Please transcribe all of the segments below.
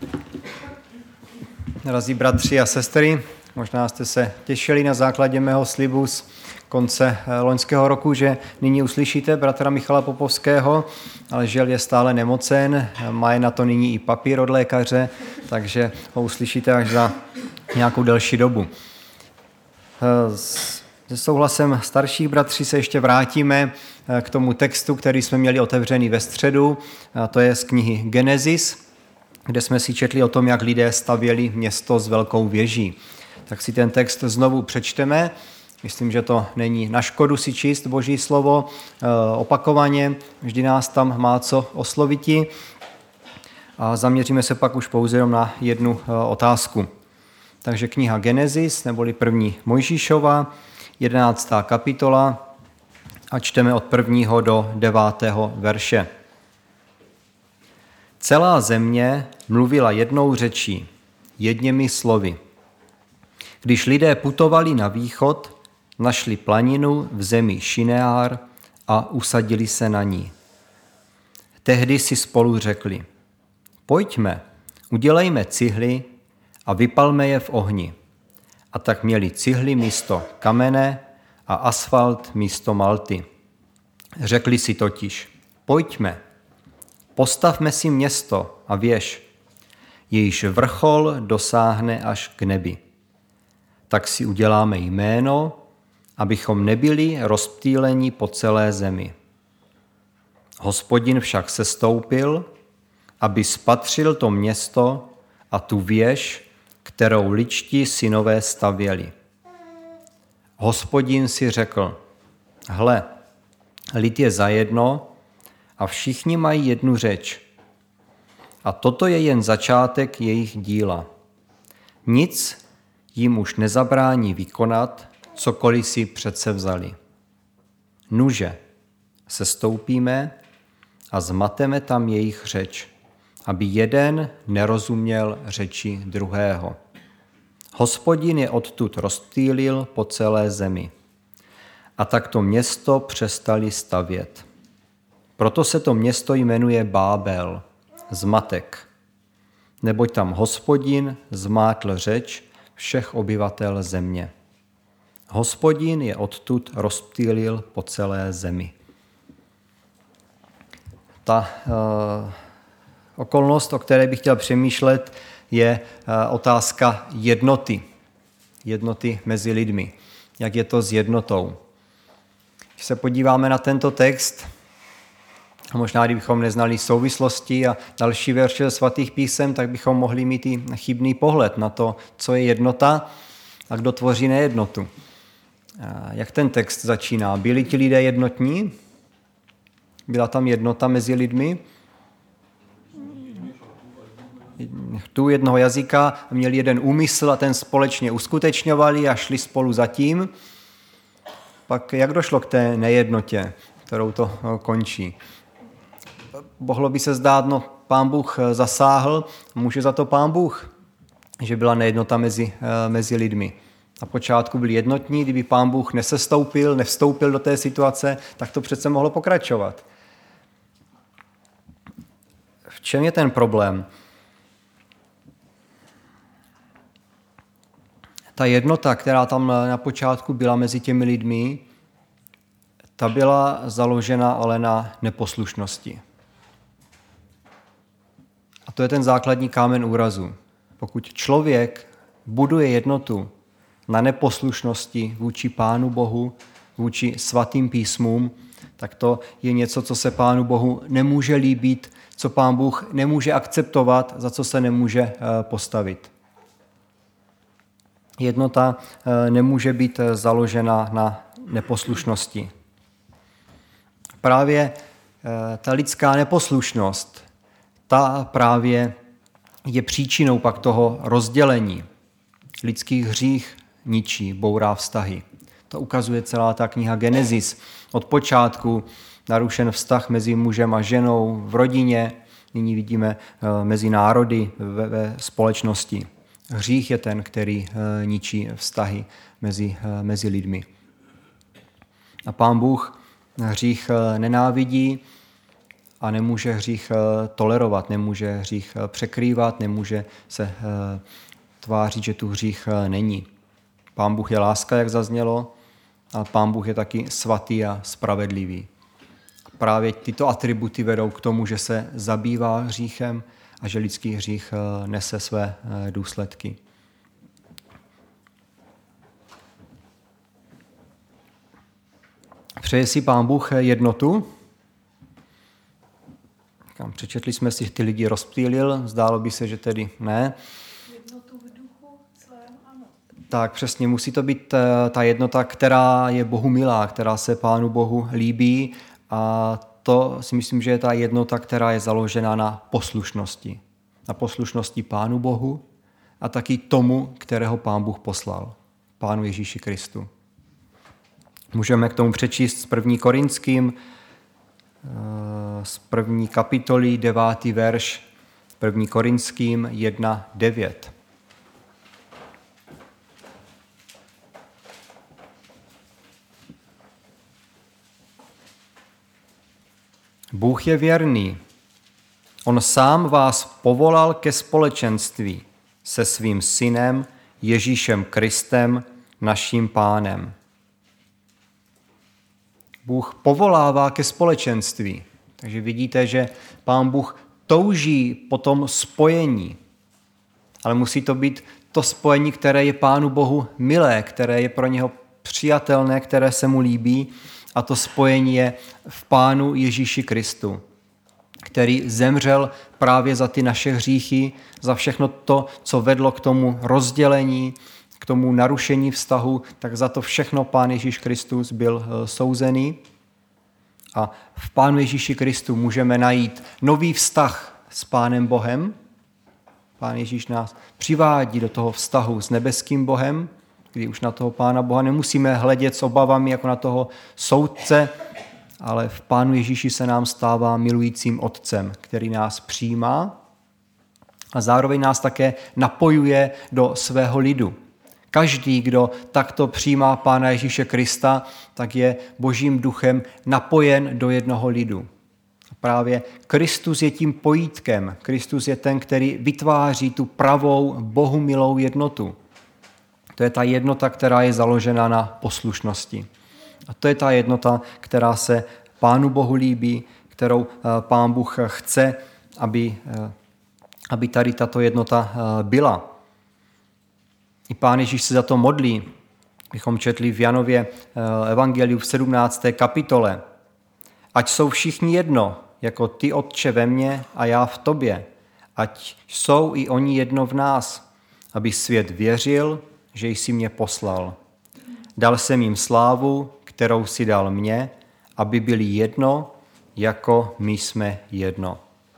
Drazí bratři a sestry, možná jste se těšili na základě mého slibu z konce loňského roku, že nyní uslyšíte bratra Michala Popovského, ale žel je stále nemocen, má na to nyní i papír od lékaře, takže ho uslyšíte až za nějakou delší dobu. Se souhlasem starších bratří se ještě vrátíme k tomu textu, který jsme měli otevřený ve středu, a to je z knihy Genesis, kde jsme si četli o tom, jak lidé stavěli město s velkou věží. Tak si ten text znovu přečteme. Myslím, že to není na škodu si číst Boží slovo opakovaně, vždy nás tam má co osloviti. A zaměříme se pak už pouze jenom na jednu otázku. Takže kniha Genesis, neboli první Mojžíšova, 11. kapitola a čteme od 1. do 9. verše. Celá země mluvila jednou řečí, jedněmi slovy. Když lidé putovali na východ, našli planinu v zemi Šineár a usadili se na ní. Tehdy si spolu řekli, pojďme, udělejme cihly a vypalme je v ohni. A tak měli cihly místo kamene a asfalt místo malty. Řekli si totiž, pojďme, postavme si město a věž, jejíž vrchol dosáhne až k nebi. Tak si uděláme jméno, abychom nebyli rozptýleni po celé zemi. Hospodin však sestoupil, aby spatřil to město a tu věž, kterou ličtí synové stavěli. Hospodin si řekl, hle, lid je zajedno a všichni mají jednu řeč. A toto je jen začátek jejich díla. Nic jim už nezabrání vykonat, cokoliv si předsevzali. Nuže, sestoupíme a zmateme tam jejich řeč, aby jeden nerozuměl řeči druhého. Hospodin je odtud rozptýlil po celé zemi. A tak to město přestali stavět. Proto se to město jmenuje Bábel, zmatek, neboť tam Hospodin zmátl řeč všech obyvatel země. Hospodin je odtud rozptýlil po celé zemi. Ta okolnost, o které bych chtěl přemýšlet, je otázka jednoty. Jednoty mezi lidmi. Jak je to s jednotou? Když se podíváme na tento text, možná kdybychom neznali souvislosti a další verše svatých písem, tak bychom mohli mít i chybný pohled na to, co je jednota a kdo tvoří nejednotu. Jak ten text začíná? Byli ti lidé jednotní? Byla tam jednota mezi lidmi? Tu jednoho jazyka, měli jeden úmysl a ten společně uskutečňovali a šli spolu za tím. Pak jak došlo k té nejednotě, kterou to končí? Mohlo by se zdát, no Pán Bůh zasáhl, může za to Pán Bůh, že byla nejednota mezi lidmi. Na počátku byli jednotní, kdyby Pán Bůh nevstoupil do té situace, tak to přece mohlo pokračovat. V čem je ten problém? Ta jednota, která tam na počátku byla mezi těmi lidmi, ta byla založena ale na neposlušnosti. A to je ten základní kámen úrazu. Pokud člověk buduje jednotu na neposlušnosti vůči Pánu Bohu, vůči svatým písmům, tak to je něco, co se Pánu Bohu nemůže líbit, co Pán Bůh nemůže akceptovat, za co se nemůže postavit. Jednota nemůže být založena na neposlušnosti. Právě ta lidská neposlušnost, ta právě je příčinou pak toho rozdělení. Lidský hřích ničí, bourá vztahy. To ukazuje celá ta kniha Genesis. Od počátku narušen vztah mezi mužem a ženou v rodině, nyní vidíme mezi národy ve společnosti. Hřích je ten, který ničí vztahy mezi lidmi. A Pán Bůh hřích nenávidí a nemůže hřích tolerovat, nemůže hřích překrývat, nemůže se tvářit, že tu hřích není. Pán Bůh je láska, jak zaznělo, a Pán Bůh je taky svatý a spravedlivý. Právě tyto atributy vedou k tomu, že se zabývá hříchem a že lidský hřích nese své důsledky. Přeje si Pán Bůh jednotu? Přečetli jsme si, ty lidi rozptýlil, zdálo by se, že tedy ne. Jednotu v duchu svém, ano. Tak přesně, musí to být ta jednota, která je Bohu milá, která se Pánu Bohu líbí, a to si myslím, že je ta jednota, která je založena na poslušnosti. Na poslušnosti Pánu Bohu a taky tomu, kterého Pán Bůh poslal, Pánu Ježíši Kristu. Můžeme k tomu přečíst z 1. Korinským, z 1. kapitoly, 9. verš, 1. Korinským 1:9. Bůh je věrný. On sám vás povolal ke společenství se svým synem Ježíšem Kristem, naším Pánem. Bůh povolává ke společenství. Takže vidíte, že Pán Bůh touží po tom spojení. Ale musí to být to spojení, které je Pánu Bohu milé, které je pro něho přijatelné, které se mu líbí. A to spojení je v Pánu Ježíši Kristu, který zemřel právě za ty naše hříchy, za všechno to, co vedlo k tomu rozdělení, k tomu narušení vztahu, tak za to všechno Pán Ježíš Kristus byl souzený. A v Pánu Ježíši Kristu můžeme najít nový vztah s Pánem Bohem. Pán Ježíš nás přivádí do toho vztahu s nebeským Bohem, kdy už na toho Pána Boha nemusíme hledět s obavami jako na toho soudce, ale v Pánu Ježíši se nám stává milujícím Otcem, který nás přijímá a zároveň nás také napojuje do svého lidu. Každý, kdo takto přijímá Pána Ježíše Krista, tak je Božím duchem napojen do jednoho lidu. A právě Kristus je tím pojítkem. Kristus je ten, který vytváří tu pravou, Bohu milou jednotu. To je ta jednota, která je založena na poslušnosti. A to je ta jednota, která se Pánu Bohu líbí, kterou Pán Bůh chce, aby tady tato jednota byla. I Pán Ježíš se za to modlí. Bychom četli v Janově evangeliu v 17. kapitole. Ať jsou všichni jedno, jako ty, Otče, ve mně a já v tobě. Ať jsou i oni jedno v nás, aby svět věřil, že jsi mě poslal. Dal jsem jim slávu, kterou si dal mně, aby byli jedno, jako my jsme jedno.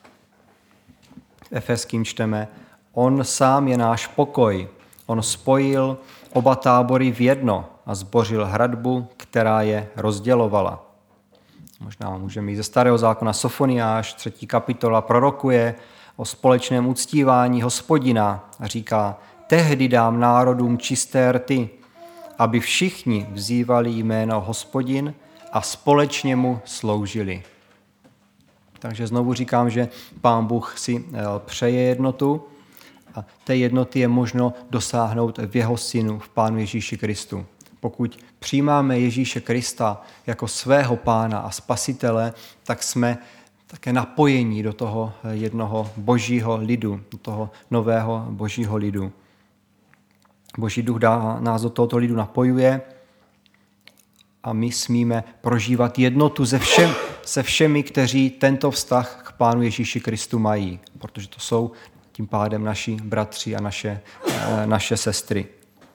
V Efeským čteme, on sám je náš pokoj. On spojil oba tábory v jedno a zbořil hradbu, která je rozdělovala. Možná můžeme jít ze Starého zákona Sofoniáš, 3. kapitola, prorokuje o společném uctívání Hospodina a říká, tehdy dám národům čisté rty, aby všichni vzývali jméno Hospodin a společně mu sloužili. Takže znovu říkám, že Pán Bůh si přeje jednotu a té jednoty je možno dosáhnout v jeho synu, v Pánu Ježíši Kristu. Pokud přijímáme Ježíše Krista jako svého Pána a Spasitele, tak jsme také napojení do toho jednoho božího lidu, do toho nového božího lidu. Boží duch nás do tohoto lidu napojuje a my smíme prožívat jednotu se všemi, kteří tento vztah k Pánu Ježíši Kristu mají, protože to jsou tím pádem naši bratři a naše sestry.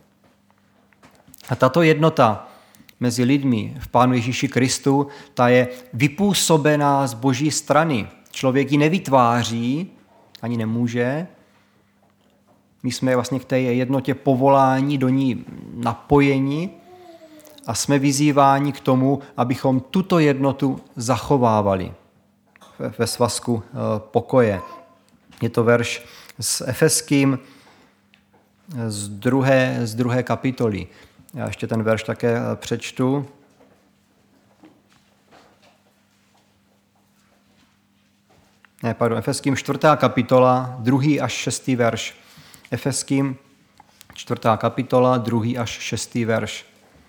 A tato jednota mezi lidmi v Pánu Ježíši Kristu, ta je vypůsobená z Boží strany. Člověk ji nevytváří, ani nemůže. My jsme vlastně k té jednotě povoláni, do ní napojeni a jsme vyzýváni k tomu, abychom tuto jednotu zachovávali ve svazku pokoje. Je to verš s Efeským z druhé kapitoly. Já ještě ten verš také přečtu. Efeským 4. kapitola, 2. až 6. verš. Efeským 4. kapitola, 2. až 6. verš.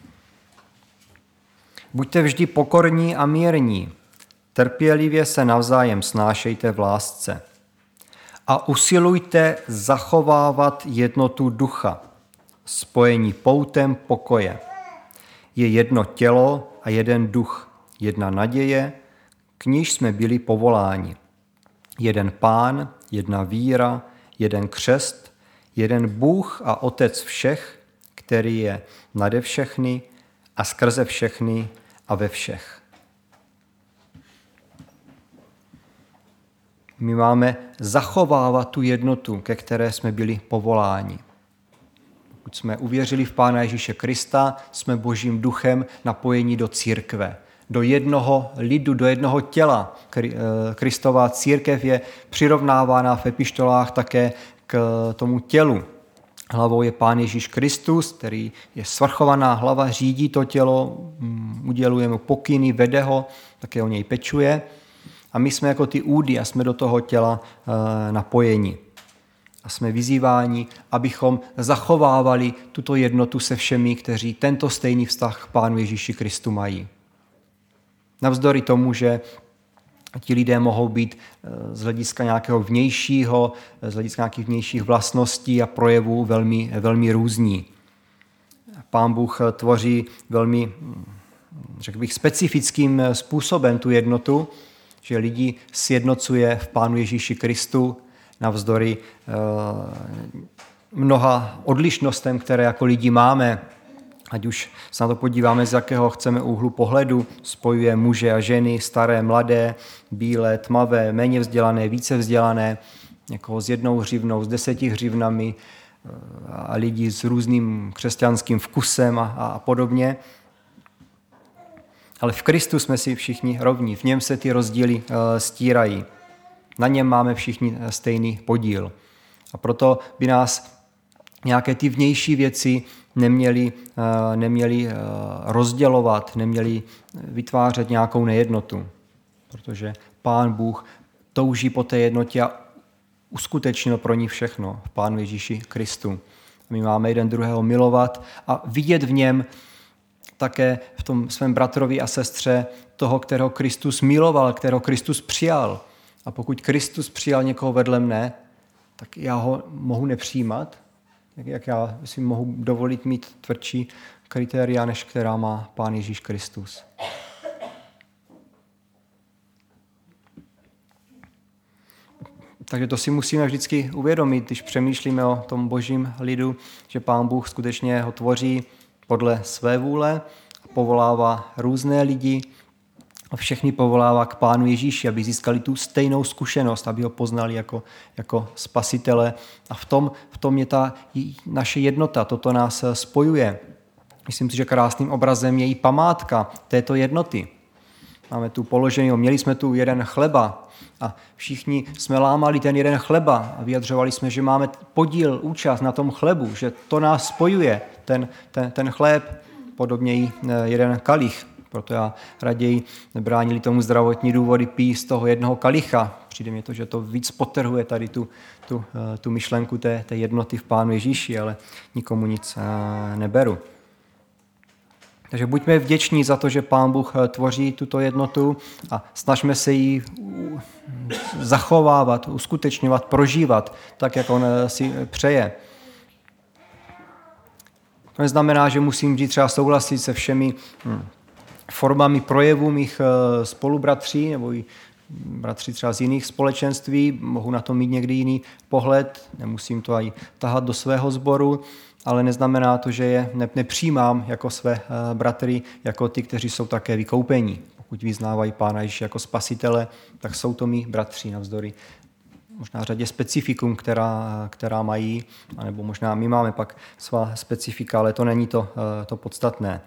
Buďte vždy pokorní a mírní, trpělivě se navzájem snášejte v lásce a usilujte zachovávat jednotu ducha, spojení poutem pokoje. Je jedno tělo a jeden duch, jedna naděje, k níž jsme byli povoláni. Jeden Pán, jedna víra, jeden křest, jeden Bůh a Otec všech, který je nade všechny a skrze všechny a ve všech. My máme zachovávat tu jednotu, ke které jsme byli povoláni. Pokud jsme uvěřili v Pána Ježíše Krista, jsme Božím duchem napojeni do církve, do jednoho lidu, do jednoho těla. Kristova církev je přirovnávána v epištolách také k tomu tělu. Hlavou je Pán Ježíš Kristus, který je svrchovaná hlava, řídí to tělo, uděluje mu pokyny, vede ho, také o něj pečuje. A my jsme jako ty údy a jsme do toho těla napojeni. A jsme vyzýváni, abychom zachovávali tuto jednotu se všemi, kteří tento stejný vztah k Pánu Ježíši Kristu mají. Navzdory tomu, že ti lidé mohou být z hlediska nějakého vnějšího, z hlediska nějakých vnějších vlastností a projevů velmi, velmi různí. Pán Bůh tvoří velmi, řekl bych, specifickým způsobem tu jednotu, že lidi sjednocuje v Pánu Ježíši Kristu navzdory mnoha odlišnostem, které jako lidi máme. Ať už se na to podíváme, z jakého chceme úhlu pohledu, spojuje muže a ženy, staré, mladé, bílé, tmavé, méně vzdělané, více vzdělané, někoho s 1 hřivnou, s 10 hřivnami a lidi s různým křesťanským vkusem a podobně. Ale v Kristu jsme si všichni rovní, v něm se ty rozdíly stírají. Na něm máme všichni stejný podíl. A proto by nás nějaké ty vnější věci neměli rozdělovat, neměli vytvářet nějakou nejednotu. Protože Pán Bůh touží po té jednotě a uskutečnil pro ní všechno v Pánu Ježíši Kristu. My máme jeden druhého milovat a vidět v něm také v tom svém bratrovi a sestře toho, kterého Kristus miloval, kterého Kristus přijal. A pokud Kristus přijal někoho vedle mne, tak já ho mohu nepřijímat, jak já si mohu dovolit mít tvrdší kritéria, než která má Pán Ježíš Kristus. Takže to si musíme vždycky uvědomit, když přemýšlíme o tom Božím lidu, že Pán Bůh skutečně ho tvoří podle své vůle, povolává různé lidi a všechny povolává k Pánu Ježíši, aby získali tu stejnou zkušenost, aby ho poznali jako spasitele. A v tom je ta naše jednota, toto nás spojuje. Myslím si, že krásným obrazem je i památka této jednoty. Máme tu položený, měli jsme tu jeden chleba a všichni jsme lámali ten jeden chleba a vyjadřovali jsme, že máme podíl, účast na tom chlebu, že to nás spojuje, ten chléb, podobně i jeden kalich. Proto já raději nebránili tomu zdravotní důvody pít z toho jednoho kalicha. Přijde mi to, že to víc podtrhuje tady tu myšlenku té jednoty v Pánu Ježíši, ale nikomu nic neberu. Takže buďme vděční za to, že Pán Bůh tvoří tuto jednotu a snažme se ji zachovávat, uskutečňovat, prožívat, tak, jak on si přeje. To neznamená, že musím vždy třeba souhlasit se všemi formami projevů mých spolubratří nebo i bratři třeba z jiných společenství. Mohu na to mít někdy jiný pohled, nemusím to aj tahat do svého sboru, ale neznamená to, že je nepřijímám jako své bratry, jako ty, kteří jsou také vykoupení. Pokud vyznávají Pána Ježíše jako spasitele, tak jsou to mí bratři navzdory možná řadě specifikum, která mají, anebo možná my máme pak svá specifika, ale to není to podstatné.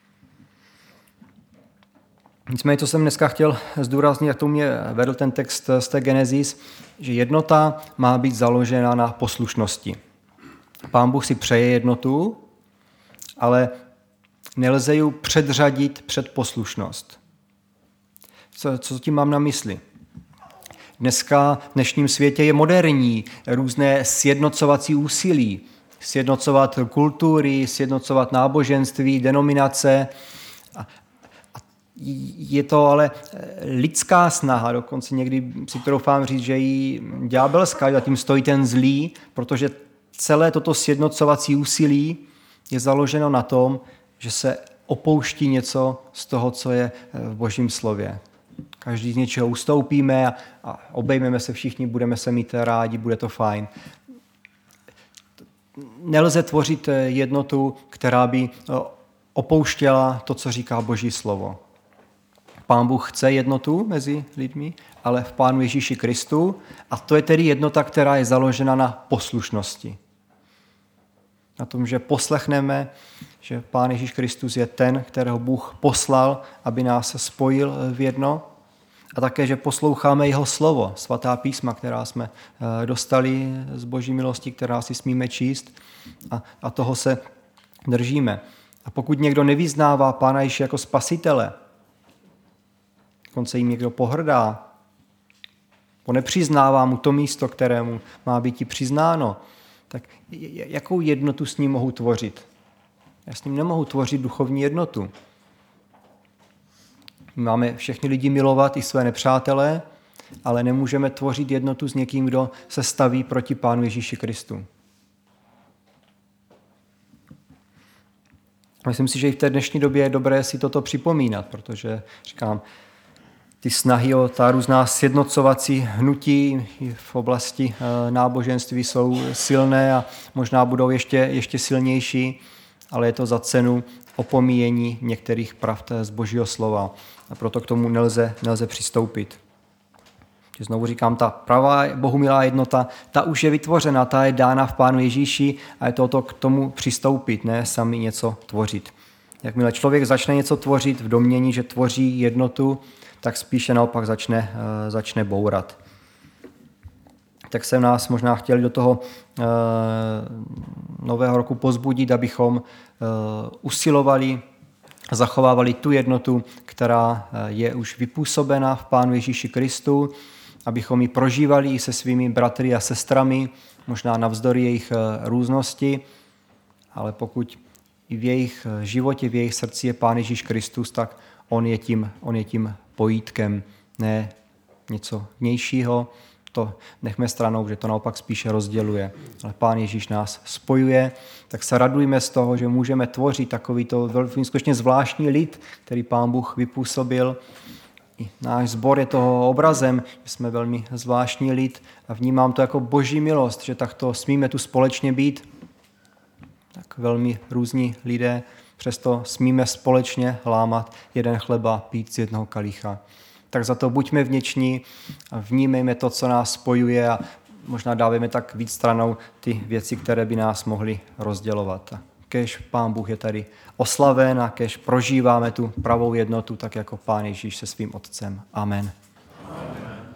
Nicméně, co jsem dneska chtěl zdůraznit, jak to mě vedl ten text z té Genesis, že jednota má být založena na poslušnosti. Pán Bůh si přeje jednotu, ale nelze ji předřadit před poslušnost. Co tím mám na mysli? Dneska v dnešním světě je moderní různé sjednocovací úsilí. Sjednocovat kultury, sjednocovat náboženství, denominace. Je to ale lidská snaha, dokonce někdy si troufám říct, že i ďábelská, zatím stojí ten zlý, protože celé toto sjednocovací úsilí je založeno na tom, že se opouští něco z toho, co je v Božím slově. Každý z něčeho ustoupíme a obejmeme se všichni, budeme se mít rádi, bude to fajn. Nelze tvořit jednotu, která by opouštěla to, co říká Boží slovo. Pán Bůh chce jednotu mezi lidmi, ale v Pánu Ježíši Kristu, a to je tedy jednota, která je založena na poslušnosti. Na tom, že poslechneme, že Pán Ježíš Kristus je ten, kterého Bůh poslal, aby nás spojil v jedno, a také, že posloucháme jeho slovo, svatá písma, která jsme dostali z Boží milosti, která si smíme číst, a toho se držíme. A pokud někdo nevyznává Pána Ježíše jako spasitele, dokonce jim někdo pohrdá, nepřiznává mu to místo, kterému má být i přiznáno, tak jakou jednotu s ním mohu tvořit? Já s ním nemohu tvořit duchovní jednotu. Máme všechny lidi milovat, i své nepřátelé, ale nemůžeme tvořit jednotu s někým, kdo se staví proti Pánu Ježíši Kristu. Myslím si, že i v té dnešní době je dobré si toto připomínat, protože, říkám, ty snahy o ta různá sjednocovací hnutí v oblasti náboženství jsou silné a možná budou ještě silnější, ale je to za cenu opomíjení některých pravd z Božího slova. A proto k tomu nelze přistoupit. Znovu říkám, ta pravá bohumilá jednota, ta už je vytvořena, ta je dána v Pánu Ježíši a je to k tomu přistoupit, ne sami něco tvořit. Jakmile člověk začne něco tvořit v domnění, že tvoří jednotu, tak spíše naopak začne bourat. Tak jsem nás možná chtěli do toho nového roku pozbudit, abychom usilovali, zachovávali tu jednotu, která je už vypůsobena v Pánu Ježíši Kristu, abychom ji prožívali i se svými bratry a sestrami, možná navzdory jejich různosti, ale pokud i v jejich životě, v jejich srdci je Pán Ježíš Kristus, tak on je tím pojítkem, ne něco vnějšího. To nechme stranou, že to naopak spíše rozděluje. Ale Pán Ježíš nás spojuje, tak se radujme z toho, že můžeme tvořit takovýto velmi skutečně zvláštní lid, který Pán Bůh vypůsobil. I náš sbor je toho obrazem, že jsme velmi zvláštní lid a vnímám to jako Boží milost, že takto smíme tu společně být. Tak velmi různí lidé, přesto smíme společně lámat jeden chleba, pít z jednoho kalicha. Tak za to buďme vděční a vnímejme to, co nás spojuje a možná dávejme tak víc stranou ty věci, které by nás mohly rozdělovat. Kéž Pán Bůh je tady oslaven a kéž prožíváme tu pravou jednotu, tak jako Pán Ježíš se svým Otcem. Amen.